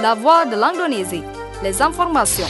La voix de l'Indonésie. Les informations.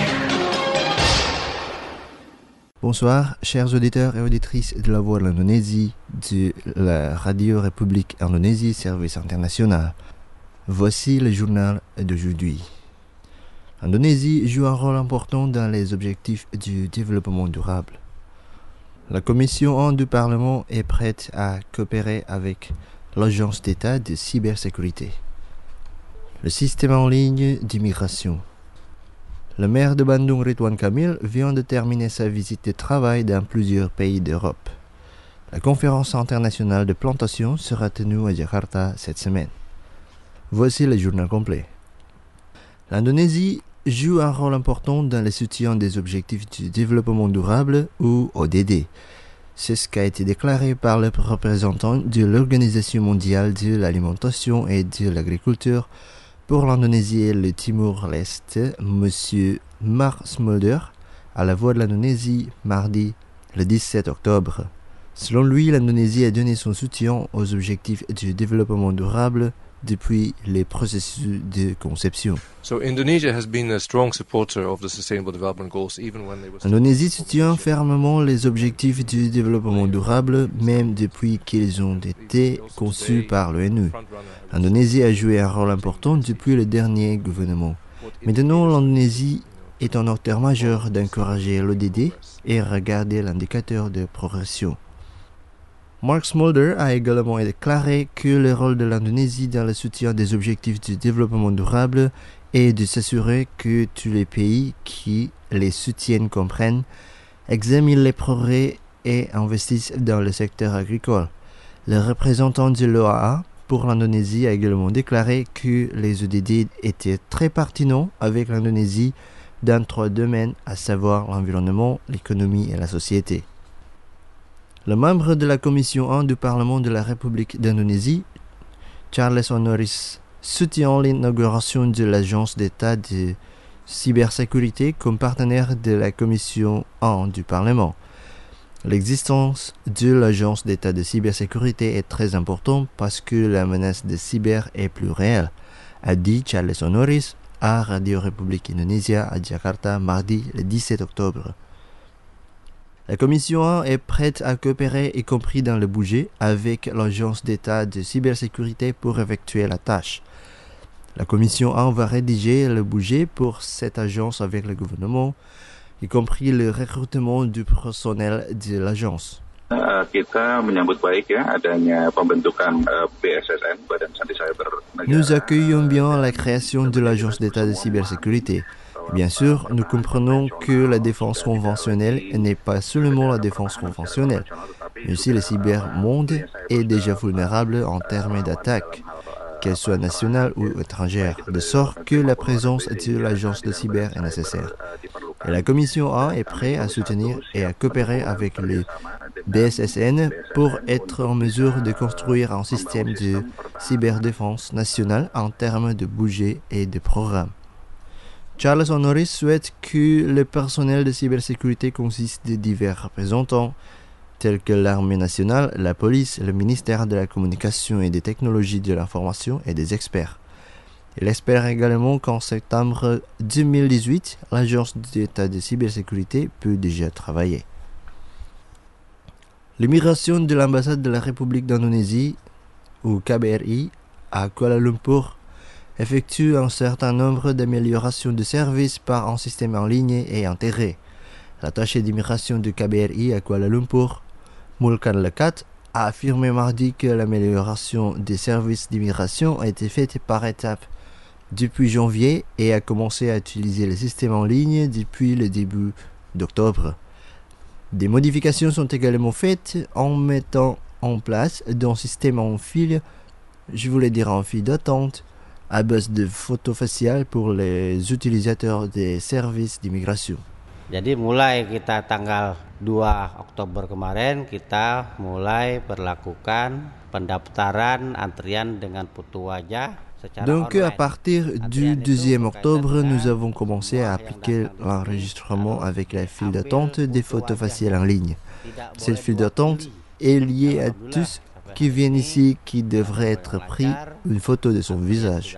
Bonsoir, chers auditeurs et auditrices de la voix de l'Indonésie, de la Radio République Indonésie, service international. Voici le journal d'aujourd'hui. L'Indonésie joue un rôle important dans les objectifs du développement durable. La Commission 1 du Parlement est prête à coopérer avec l'Agence d'État de cybersécurité. Le système en ligne d'immigration. Le maire de Bandung, Ridwan Kamil, vient de terminer sa visite de travail dans plusieurs pays d'Europe. La conférence internationale de plantation sera tenue à Jakarta cette semaine. Voici le journal complet. L'Indonésie joue un rôle important dans le soutien des objectifs du développement durable ou ODD. C'est ce qui a été déclaré par le représentant de l'Organisation mondiale de l'alimentation et de l'agriculture pour l'Indonésie et le Timor-Leste, M. Mark Smulder, à la Voix de l'Indonésie, mardi, le 17 octobre. Selon lui, l'Indonésie a donné son soutien aux objectifs du développement durable depuis les processus de conception. L'Indonésie soutient fermement les objectifs du développement durable, même depuis qu'ils ont été conçus par l'ONU. L'Indonésie a joué un rôle important depuis le dernier gouvernement. Maintenant, l'Indonésie est un acteur majeur d'encourager l'ODD et regarder l'indicateur de progression. Mark Smulder a également déclaré que le rôle de l'Indonésie dans le soutien des objectifs du développement durable est de s'assurer que tous les pays qui les soutiennent comprennent, examinent les progrès et investissent dans le secteur agricole. Le représentant de l'OAA pour l'Indonésie a également déclaré que les ODD étaient très pertinents avec l'Indonésie dans 3 domaines, à savoir l'environnement, l'économie et la société. Le membre de la Commission 1 du Parlement de la République d'Indonésie, Charles Honoris, soutient l'inauguration de l'Agence d'État de cybersécurité comme partenaire de la Commission 1 du Parlement. L'existence de l'Agence d'État de cybersécurité est très importante parce que la menace de cyber est plus réelle, a dit Charles Honoris à Radio République Indonésia à Jakarta mardi le 17 octobre. La Commission 1 est prête à coopérer, y compris dans le budget, avec l'Agence d'État de cybersécurité pour effectuer la tâche. La Commission 1 va rédiger le budget pour cette agence avec le gouvernement, y compris le recrutement du personnel de l'agence. Nous accueillons bien la création de l'Agence d'État de cybersécurité. Bien sûr, nous comprenons que la défense conventionnelle n'est pas seulement la défense conventionnelle, mais aussi le cybermonde est déjà vulnérable en termes d'attaques, qu'elles soient nationales ou étrangères, de sorte que la présence de l'agence de cyber est nécessaire. Et la Commission 1 est prête à soutenir et à coopérer avec les BSSN pour être en mesure de construire un système de cyberdéfense nationale en termes de budget et de programme. Charles Honoris souhaite que le personnel de cybersécurité consiste de divers représentants, tels que l'armée nationale, la police, le ministère de la communication et des technologies de l'information et des experts. Il espère également qu'en septembre 2018, l'Agence d'État de cybersécurité peut déjà travailler. L'immigration de l'ambassade de la République d'Indonésie, ou KBRI, à Kuala Lumpur, effectue un certain nombre d'améliorations de services par un système en ligne et intégré. L'attaché d'immigration du KBRI à Kuala Lumpur, Mulkan Lekat, a affirmé mardi que l'amélioration des services d'immigration a été faite par étapes depuis janvier et a commencé à utiliser le système en ligne depuis le début d'octobre. Des modifications sont également faites en mettant en place un système en fil, en file d'attente, à base de photos faciales pour les utilisateurs des services d'immigration. Jadi mulai kita tanggal 2 Oktober kemarin kita mulai berlakukan pendaftaran antrian dengan foto wajah. Donc à partir du 2e octobre, nous avons commencé à appliquer l'enregistrement avec la file d'attente des photos faciales en ligne. Cette file d'attente est liée à tous qui viennent ici qui devrait être pris une photo de son visage.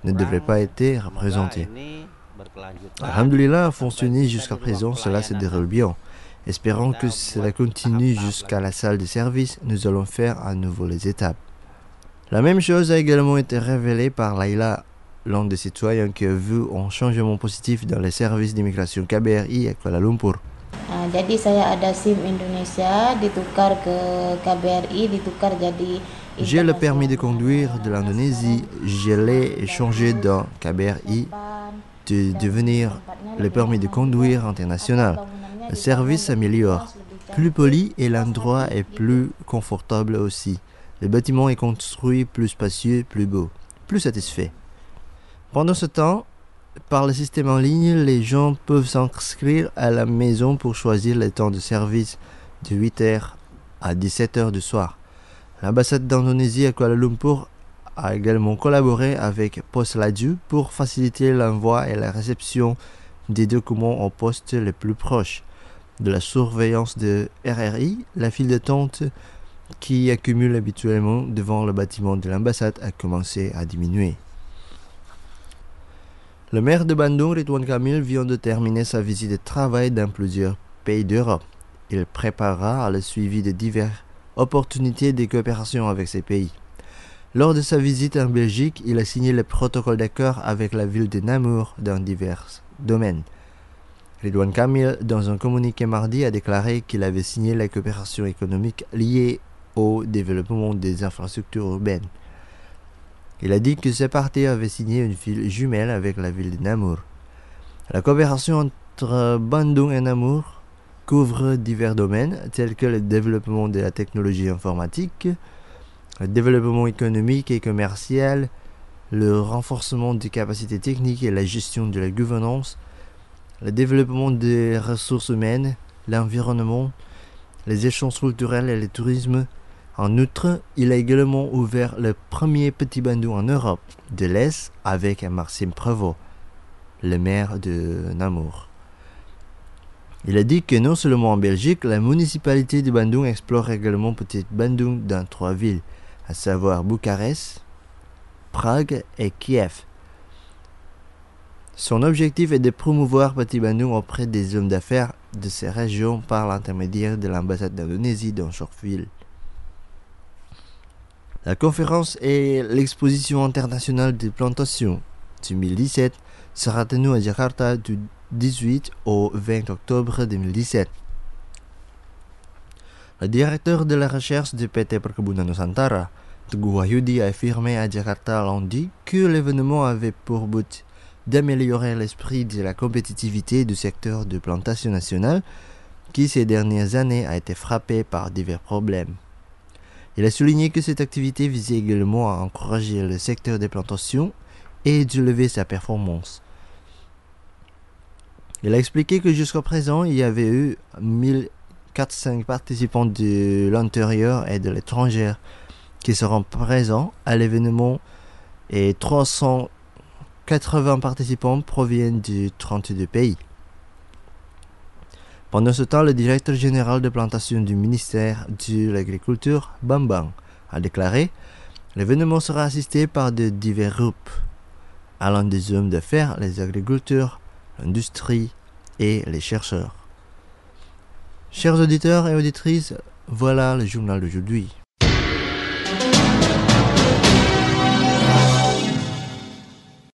ne devrait pas être représenté. Alhamdulillah a fonctionné jusqu'à présent, cela se déroule bien. Espérons que cela continue jusqu'à la salle de service, nous allons faire à nouveau les étapes. La même chose a également été révélée par Laila, l'un des citoyens qui a vu un changement positif dans les services d'immigration KBRI à Kuala Lumpur. Jadi saya ada SIM Indonesia ditukar ke KBRI, ditukar jadi. J'ai le permis de conduire de l'Indonésie, je l'ai échangé dans KBRI de devenir le permis de conduire international. Le service s'améliore, plus poli et l'endroit est plus confortable aussi. Le bâtiment est construit plus spacieux, plus beau, plus satisfait. Pendant ce temps, par le système en ligne, les gens peuvent s'inscrire à la maison pour choisir le temps de service de 8h à 17h du soir. L'ambassade d'Indonésie à Kuala Lumpur a également collaboré avec Post Laju pour faciliter l'envoi et la réception des documents au poste les plus proches. De la surveillance de RRI, la file d'attente qui accumule habituellement devant le bâtiment de l'ambassade a commencé à diminuer. Le maire de Bandung, Ridwan Kamil, vient de terminer sa visite de travail dans plusieurs pays d'Europe. Il préparera le suivi de diverses opportunités de coopération avec ces pays. Lors de sa visite en Belgique, il a signé le protocole d'accord avec la ville de Namur dans divers domaines. Ridwan Kamil, dans un communiqué mardi, a déclaré qu'il avait signé la coopération économique liée au développement des infrastructures urbaines. Il a dit que ces parties avaient signé une ville jumelle avec la ville de Namur. La coopération entre Bandung et Namur couvre divers domaines tels que le développement de la technologie informatique, le développement économique et commercial, le renforcement des capacités techniques et la gestion de la gouvernance, le développement des ressources humaines, l'environnement, les échanges culturels et le tourisme. En outre, il a également ouvert le premier petit Bandung en Europe de l'Est avec Maxime Prévost, le maire de Namur. Il a dit que non seulement en Belgique, la municipalité de Bandung explore également Petit Bandung dans 3 villes, à savoir Bucarest, Prague et Kiev. Son objectif est de promouvoir Petit Bandung auprès des hommes d'affaires de ces régions par l'intermédiaire de l'ambassade d'Indonésie dans chaque ville. La conférence et l'exposition internationale des plantations 2017 sera tenue à Jakarta du 18 au 20 octobre 2017. Le directeur de la recherche de PT Perkebunan Nusantara, Teguh Wahyudi, a affirmé à Jakarta lundi que l'événement avait pour but d'améliorer l'esprit de la compétitivité du secteur de plantation nationale qui ces dernières années a été frappé par divers problèmes. Il a souligné que cette activité visait également à encourager le secteur des plantations et d'élever sa performance. Il a expliqué que jusqu'à présent, il y avait eu 1405 participants de l'intérieur et de l'étranger qui seront présents à l'événement et 380 participants proviennent de 32 pays. Pendant ce temps, le directeur général de plantation du ministère de l'Agriculture, Bambang, a déclaré « L'événement sera assisté par de divers groupes, allant des hommes d'affaires, les agriculteurs, l'industrie et les chercheurs. » Chers auditeurs et auditrices, voilà le journal d'aujourd'hui.